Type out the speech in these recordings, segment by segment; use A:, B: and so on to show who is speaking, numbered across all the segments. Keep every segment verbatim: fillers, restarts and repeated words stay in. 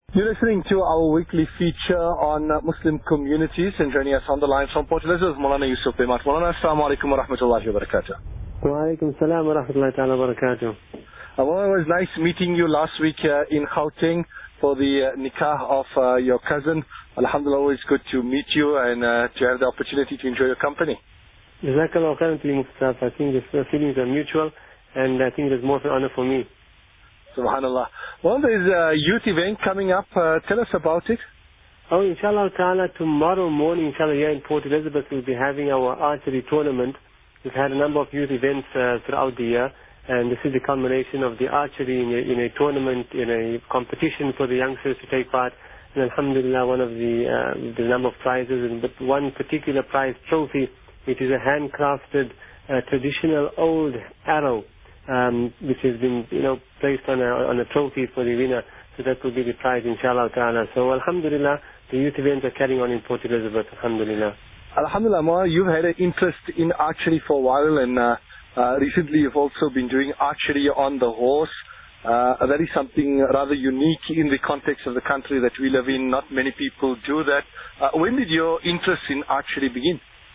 A: You're listening to our weekly feature on uh, Muslim communities, and joining us on the line from Port Elizabeth, Maulana Yusuf Bimat. Maulana, assalamu alaikum wa rahmatullahi wa barakatuh.
B: Wa alaikum salam wa rahmatullahi ta'ala wa barakatuh.
A: Uh, well, it was nice meeting you last week uh, in Gauteng for the uh, nikah of uh, your cousin. Alhamdulillah, always good to meet you and uh, to have the opportunity to enjoy your company.
B: Jazakallah khairan to you, Mustafa. I think the feelings are mutual, and I think there's more of an honor for me.
A: Subhanallah. Well, there's a youth event coming up. Uh, tell us about it.
B: Oh, inshallah ta'ala, tomorrow morning, inshallah, here in Port Elizabeth, we'll be having our archery tournament. We've had a number of youth events uh, throughout the year, and this is the culmination of the archery in a, in a tournament, in a competition for the youngsters to take part. And alhamdulillah, one of the, uh, the number of prizes, and but one particular prize trophy, it is a handcrafted, uh, traditional old arrow. Um, which has been, you know, placed on a, on a trophy for the winner. So that will be the prize, inshallah ta'ala. So alhamdulillah, the youth events are carrying on in Port Elizabeth, alhamdulillah.
A: Alhamdulillah, Ma, you've had an interest in archery for a while, and uh, uh, recently you've also been doing archery on the horse. Uh, that is something rather unique in the context of the country that we live in. Not many people do that. Uh, when did your interest in archery begin?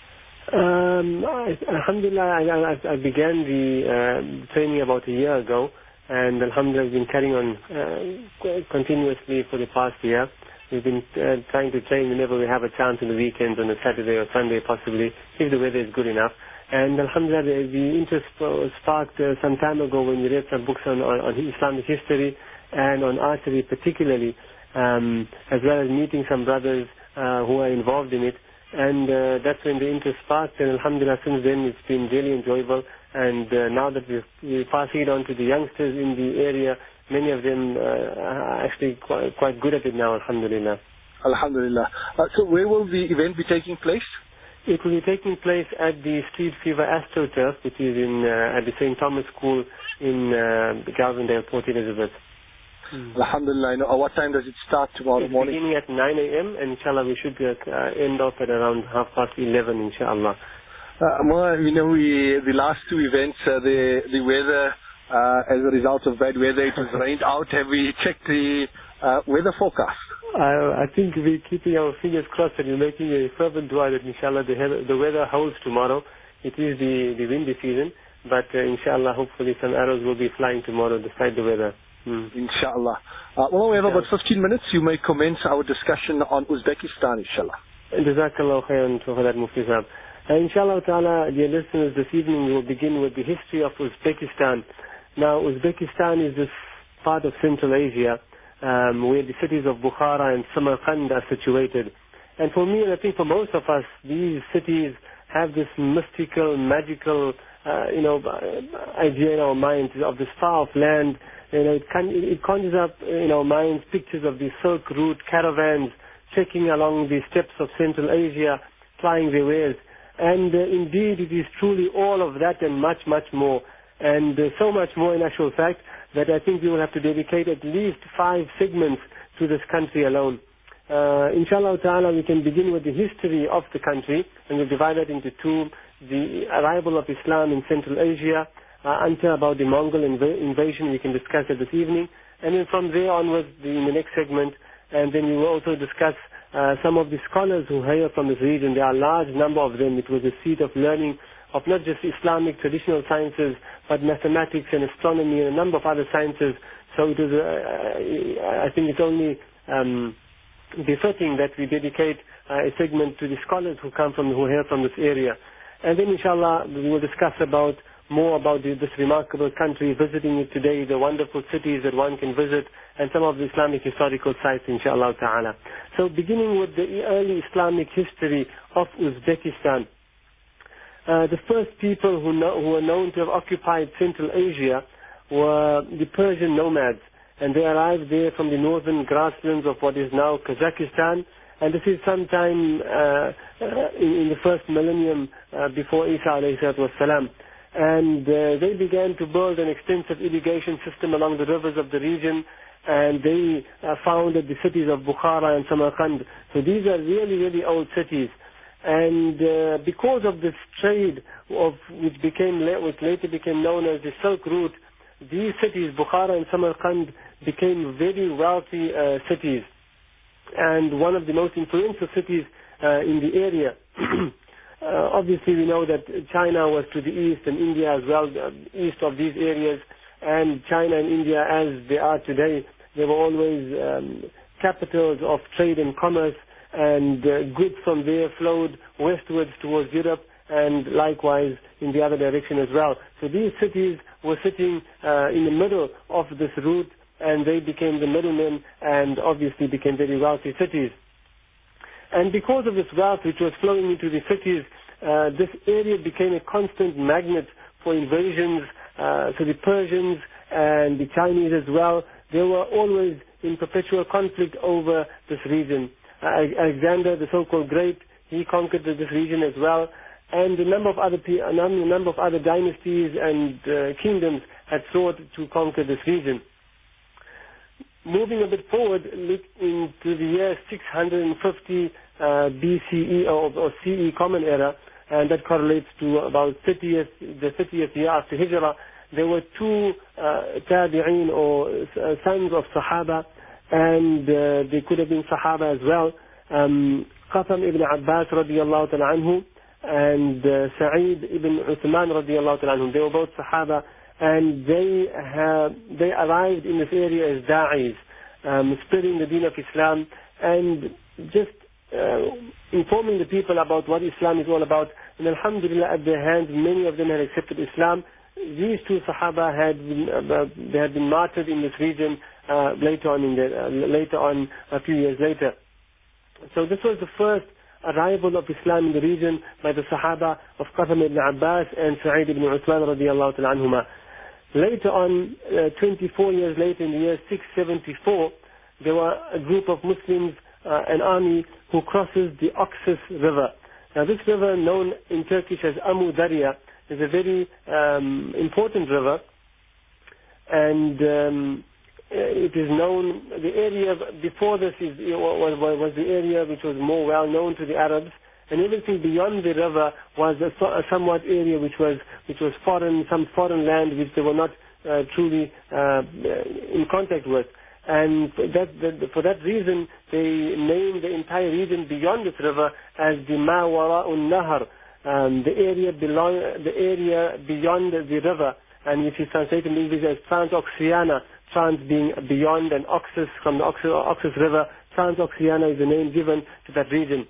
B: Um, I, alhamdulillah, I, I, I began the uh, training about a year ago, and alhamdulillah, I've been carrying on uh, continuously for the past year. We've been uh, trying to train whenever we have a chance on the weekends, on a Saturday or Sunday possibly, if the weather is good enough. And alhamdulillah, the, the interest was sparked uh, some time ago when we read some books on, on, on Islamic history and on archery particularly, um, as well as meeting some brothers uh, who are involved in it. And uh, that's when the interest sparked, and alhamdulillah, since then it's been really enjoyable. And uh, now that we're, we're passing it on to the youngsters in the area, many of them uh, are actually quite, quite good at it now, alhamdulillah.
A: Alhamdulillah. Uh, so where will the event be taking place?
B: It will be taking place at the Street Fever AstroTurf, which is in uh, at the Saint Thomas School in uh, Galvindale, Port Elizabeth.
A: Mm. Alhamdulillah. You know, uh, what time does it start tomorrow
B: it's
A: morning?
B: Beginning at nine a.m. and inshallah we should uh, end off at around half past eleven, inshallah.
A: Uh, well, you know, we, the last two events, uh, the the weather, uh, as a result of bad weather, it was rained out. Have we checked the uh, weather forecast?
B: I, I think we're keeping our fingers crossed and we're making a fervent dua that inshallah the, the weather holds tomorrow. It is the, the windy season, but uh, inshallah hopefully some arrows will be flying tomorrow despite the weather. Hmm.
A: Inshallah. Uh, well, we have about fifteen minutes. You may commence our discussion on Uzbekistan, inshallah.
B: Jazakallah khairan for that, Mufti Sahab. Uh, inshallah ta'ala, dear listeners, this evening we will begin with the history of Uzbekistan. Now, Uzbekistan is this part of Central Asia um, where the cities of Bukhara and Samarkand are situated. And for me, and I think for most of us, these cities have this mystical, magical, uh, you know, idea in our minds of this far-off land. You know, it, can, it conjures up in our minds pictures of the Silk Route caravans trekking along the steppes of Central Asia, plying their wares. And uh, indeed, it is truly all of that and much, much more. And uh, so much more in actual fact that I think we will have to dedicate at least five segments to this country alone. Uh, inshallah ta'ala, we can begin with the history of the country, and we'll divide that into two: the arrival of Islam in Central Asia, uh, until about the Mongol inv invasion. We can discuss it this evening, and then from there onwards the, in the next segment, and then we will also discuss uh, some of the scholars who hail from this region. There are a large number of them. It was a seat of learning of not just Islamic traditional sciences, but mathematics and astronomy and a number of other sciences. So it is, uh, I think it's only um, befitting that we dedicate uh, a segment to the scholars who come from, who hail from this area. And then inshallah we will discuss about more about the, this remarkable country, visiting it today, the wonderful cities that one can visit, and some of the Islamic historical sites, inshallah ta'ala. So beginning with the early Islamic history of Uzbekistan. Uh, the first people who, know, who were known to have occupied Central Asia were the Persian nomads, and they arrived there from the northern grasslands of what is now Kazakhstan, and this is sometime uh, uh, in, in the first millennium uh, before Isa alayhi salatu wasalam. And uh, they began to build an extensive irrigation system along the rivers of the region, and they uh, founded the cities of Bukhara and Samarkand. So these are really, really old cities. And uh, because of this trade, of which became which later became known as the Silk Route, these cities, Bukhara and Samarkand, became very wealthy uh, cities, and one of the most influential cities uh, in the area. uh, obviously, we know that China was to the east and India as well, uh, east of these areas, and China and India as they are today, they were always um, capitals of trade and commerce, and uh, goods from there flowed westwards towards Europe, and likewise in the other direction as well. So these cities were sitting uh, in the middle of this route, and they became the middlemen and obviously became very wealthy cities. And because of this wealth which was flowing into the cities, uh, this area became a constant magnet for invasions. Uh, so the Persians and the Chinese as well, they were always in perpetual conflict over this region. Uh, Alexander, the so-called Great, he conquered this region as well, and a number of other a number of other dynasties and uh, kingdoms had sought to conquer this region. Moving a bit forward, look into the year six hundred fifty uh, B C E or, or C E Common Era, and that correlates to about thirtieth, the thirtieth year after Hijrah. There were two uh, tabi'een or uh, sons of Sahaba, and uh, they could have been Sahaba as well. Um, Qasim ibn Abbas radiallahu ta'ala anhu and uh, Sa'id ibn Uthman radiallahu ta'ala anhu. They were both Sahaba, and they have, they arrived in this area as da'is, um, spreading the deen of Islam and just uh, informing the people about what Islam is all about. And alhamdulillah, at their hands, many of them had accepted Islam. These two Sahaba had been, uh, they had been martyred in this region uh, later on, in the, uh, later on, a few years later. So this was the first arrival of Islam in the region by the Sahaba of Qasim ibn Abbas and Sa'id ibn Uthman radiallahu ta'ala anhuma. Later on, uh, twenty-four years later, in the year six seventy-four, there were a group of Muslims, uh, an army, who crosses the Oxus River. Now this river, known in Turkish as Amu Darya, is a very um, important river, and um, it is known, the area before this is, was, was the area which was more well known to the Arabs, and everything beyond the river was a, a somewhat area which was which was foreign, some foreign land which they were not uh, truly uh, in contact with. And that, that, for that reason, they named the entire region beyond this river as the Ma Wara'un Nahar, um, the area belong, the area beyond the river, and which is translated in English as Transoxiana. Trans being beyond, and Oxus from the Oxus, Oxus River. Transoxiana is the name given to that region.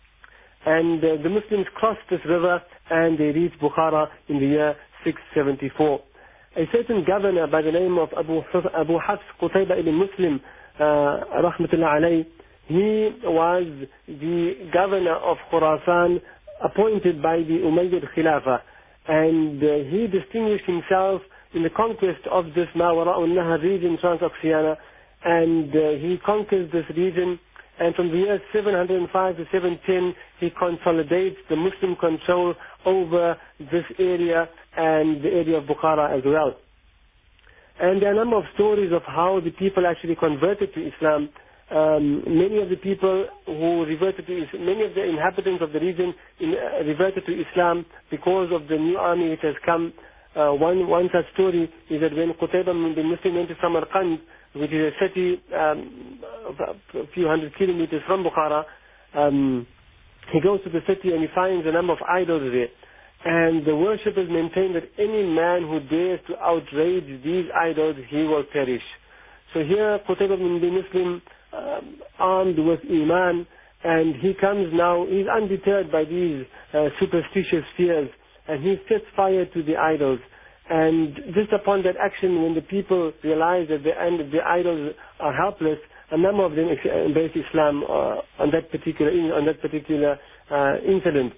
B: And uh, the Muslims crossed this river and they reached Bukhara in the year six seventy-four. A certain governor by the name of Abu, Abu Hafs Qutayba ibn Muslim, uh, rahmatullah alayh, he was the governor of Khurasan appointed by the Umayyad Khilafah, and uh, he distinguished himself in the conquest of this Ma Wara'un Nahar region, Transoxiana, and uh, he conquers this region, and from the years seven hundred five to seven ten, he consolidates the Muslim control over this area and the area of Bukhara as well. And there are a number of stories of how the people actually converted to Islam. Um, many of the people who reverted to Islam, many of the inhabitants of the region in, uh, reverted to Islam because of the new army which has come. Uh, one, one such story is that when Qutayba bin Muslim went to Samarkand, which is a city um, a few hundred kilometers from Bukhara, um, he goes to the city and he finds a number of idols there. And the worshippers maintain that any man who dares to outrage these idols, he will perish. So here Qutayba bin Muslim, um, armed with Iman, and he comes now, he's undeterred by these uh, superstitious fears, and he sets fire to the idols. And just upon that action, when the people realize that the, and the idols are helpless, a number of them embrace Islam uh, on that particular on that particular uh, incident.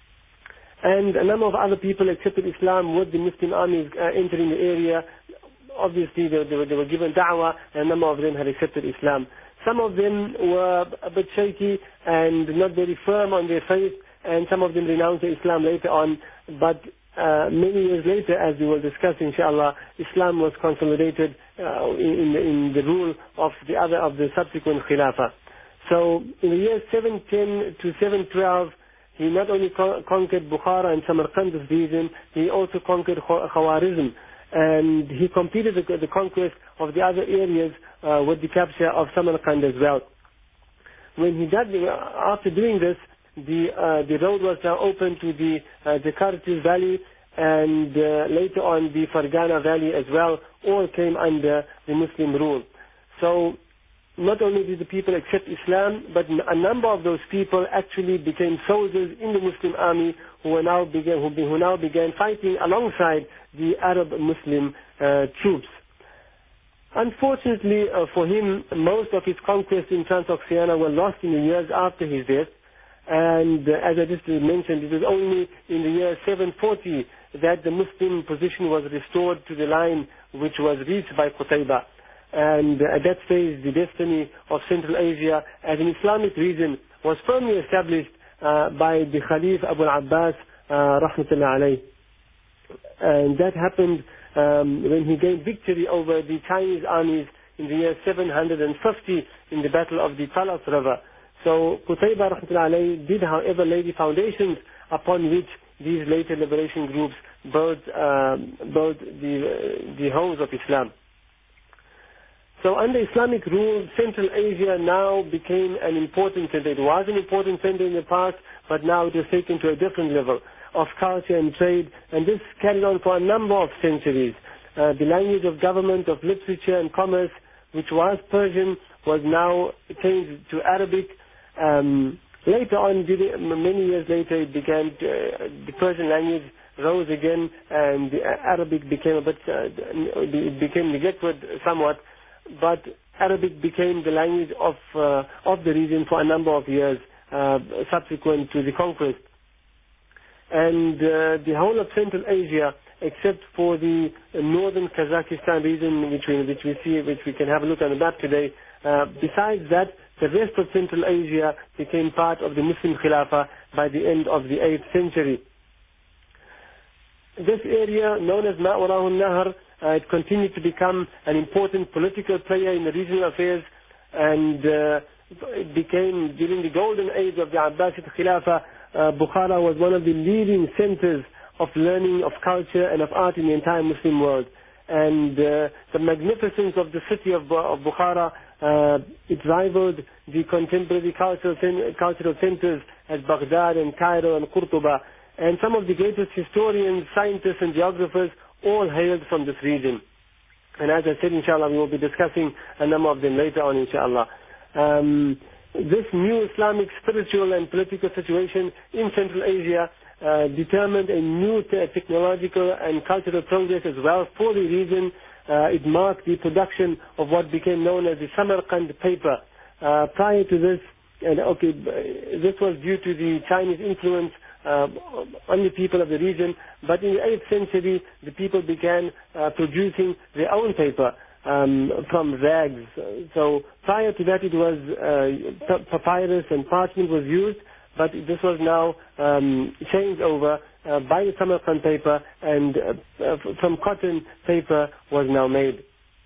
B: And a number of other people accepted Islam with the Muslim armies uh, entering the area. Obviously, they, they, were, they were given da'wah, and a number of them had accepted Islam. Some of them were a bit shaky and not very firm on their faith, and some of them renounced Islam later on. But uh, many years later, as we will discuss, inshallah, Islam was consolidated uh, in, in the rule of the other of the subsequent Khilafah. So in the years seven ten to seven twelve, he not only con- conquered Bukhara and Samarkand region, he also conquered Khawarizm. And he completed the, the conquest of the other areas uh, with the capture of Samarkand as well. When he did, after doing this, the uh, the road was now open to the uh, Jakarta Valley, and uh, later on the Fergana Valley as well, all came under the Muslim rule. So not only did the people accept Islam, but a number of those people actually became soldiers in the Muslim army who, were now, began, who, be, who now began fighting alongside the Arab Muslim uh, troops. Unfortunately uh, for him, most of his conquests in Transoxiana were lost in the years after his death. And uh, as I just mentioned, it was only in the year seven forty that the Muslim position was restored to the line which was reached by Qutayba. And uh, at that stage, the destiny of Central Asia as an Islamic region was firmly established uh, by the Khalif Abu al-Abbas, uh, rahmatullah alayh. And that happened um, when he gained victory over the Chinese armies in the year seven hundred fifty in the Battle of the Talas River. So Qutayba rahmatullah alayh did, however, lay the foundations upon which these later liberation groups built, uh, built the, uh, the homes of Islam. So under Islamic rule, Central Asia now became an important center. It was an important center in the past, but now it was taken to a different level of culture and trade, and this carried on for a number of centuries. Uh, the language of government, of literature and commerce, which was Persian, was now changed to Arabic. Um, later on, many years later, it began to, uh, the Persian language rose again, and the Arabic became a bit, uh, it became neglected somewhat. But Arabic became the language of uh, of the region for a number of years uh, subsequent to the conquest. And uh, the whole of Central Asia, except for the northern Kazakhstan region, which we which we see, which we can have a look on the map today. Uh, besides that, the rest of Central Asia became part of the Muslim Khilafah by the end of the eighth century. This area, known as Ma'wara al-Nahr, Uh, it continued to become an important political player in the regional affairs, and uh, it became, during the golden age of the Abbasid Khilafah, uh, Bukhara was one of the leading centers of learning, of culture and of art in the entire Muslim world. And uh, the magnificence of the city of, of Bukhara, uh, it rivaled the contemporary cultural, cultural centers as Baghdad and Cairo and Qurtuba. And some of the greatest historians, scientists and geographers all hailed from this region. And as I said, inshallah, we will be discussing a number of them later on, inshallah. Um, this new Islamic spiritual and political situation in Central Asia uh, determined a new te technological and cultural progress as well for the region. Uh, it marked the production of what became known as the Samarkand paper. Uh, prior to this, and okay, this was due to the Chinese influence Uh, on the people of the region, but in the eighth century the people began uh, producing their own paper um, from rags. So prior to that it was uh, papyrus and parchment was used, but this was now um, changed over uh, by the Samarkand paper, and uh, uh, from cotton paper was now made.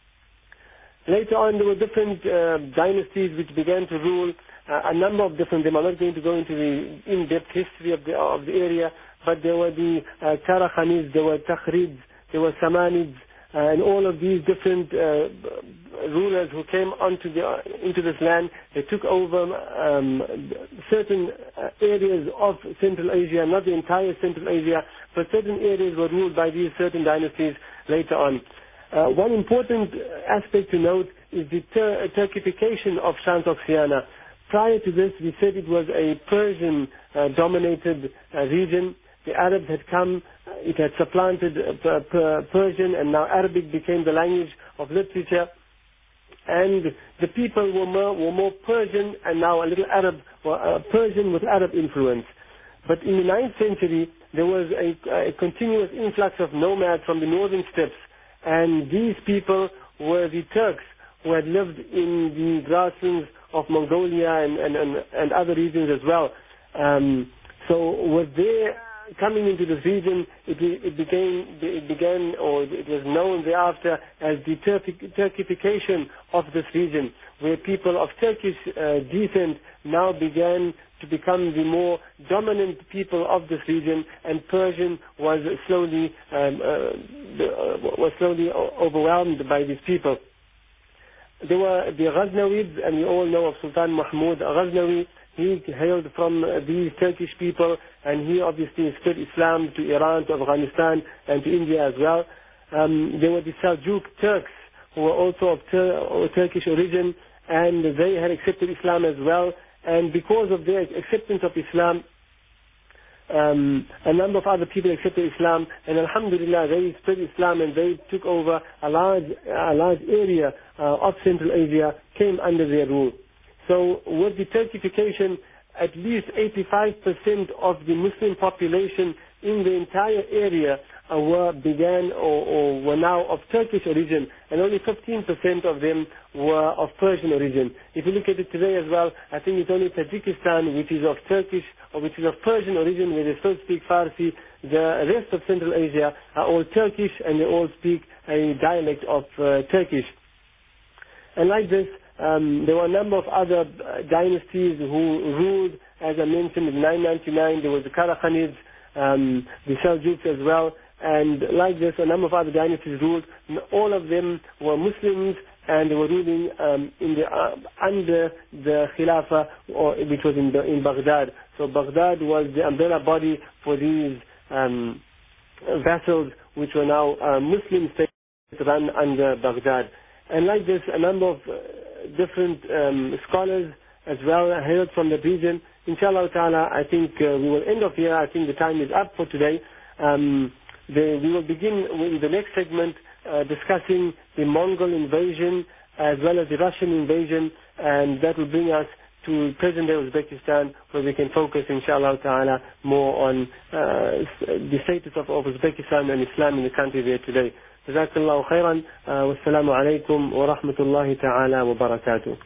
B: Later on there were different uh, dynasties which began to rule. Uh, a number of different them. I'm not going to go into the in-depth history of the of the area, but there were the uh, Karakhanids, there were Takhrids, there were Samanids, uh, and all of these different uh, rulers who came onto the uh, into this land. They took over um, certain uh, areas of Central Asia, not the entire Central Asia, but certain areas were ruled by these certain dynasties later on. Uh, one important aspect to note is the tur Turkification of Transoxiana. Prior to this, we said it was a Persian-dominated uh, uh, region. The Arabs had come, uh, it had supplanted uh, per Persian, and now Arabic became the language of literature. And the people were more, were more Persian, and now a little Arab, or uh, Persian with Arab influence. But in the ninth century, there was a, a continuous influx of nomads from the northern steppes, and these people were the Turks who had lived in the grasslands of Mongolia and, and, and, and other regions as well. Um, so with their coming into this region, it, it, became, it began, or it was known thereafter as the Turkic, Turkification of this region, where people of Turkish uh, descent now began to become the more dominant people of this region, and Persian was slowly, um, uh, was slowly overwhelmed by these people. there were the Ghaznavids, and we all know of Sultan Mahmud Ghaznavi. He hailed from these Turkish people, and he obviously spread Islam to Iran, to Afghanistan, and to India as well. Um, there were the Seljuk Turks, who were also of Tur Turkish origin, and they had accepted Islam as well. And because of their acceptance of Islam, um, a number of other people accepted Islam, and Alhamdulillah, they spread Islam, and they took over a large, a large area uh, of Central Asia, came under their rule. So with the Turkification, at least eighty-five percent of the Muslim population in the entire area uh, were began or, or were now of Turkish origin, and only fifteen percent of them were of Persian origin. If you look at it today as well, I think it's only Tajikistan which is of Turkish or which is of Persian origin, where they still speak Farsi. The rest of Central Asia are all Turkish, and they all speak a dialect of uh, Turkish. And like this, Um, there were a number of other dynasties who ruled, as I mentioned, in nine ninety-nine. There was the Karakhanids, um, the Seljuks as well, and like this, a number of other dynasties ruled. All of them were Muslims, and they were ruling um, in the, uh, under the Khilafah, or, which was in, the, in Baghdad. So Baghdad was the umbrella body for these um, vassals, which were now uh, Muslim states run under Baghdad. And like this, a number of uh, different um, scholars as well hailed from the region. Inshallah ta'ala, I think uh, we will end off here. I think the time is up for today. Um, the, we will begin with the next segment uh, discussing the Mongol invasion as well as the Russian invasion, and that will bring us to present-day Uzbekistan, where we can focus, inshallah ta'ala, more on uh, the status of, of Uzbekistan and Islam in the country there today. جزاك الله خيرا والسلام عليكم ورحمة الله تعالى وبركاته.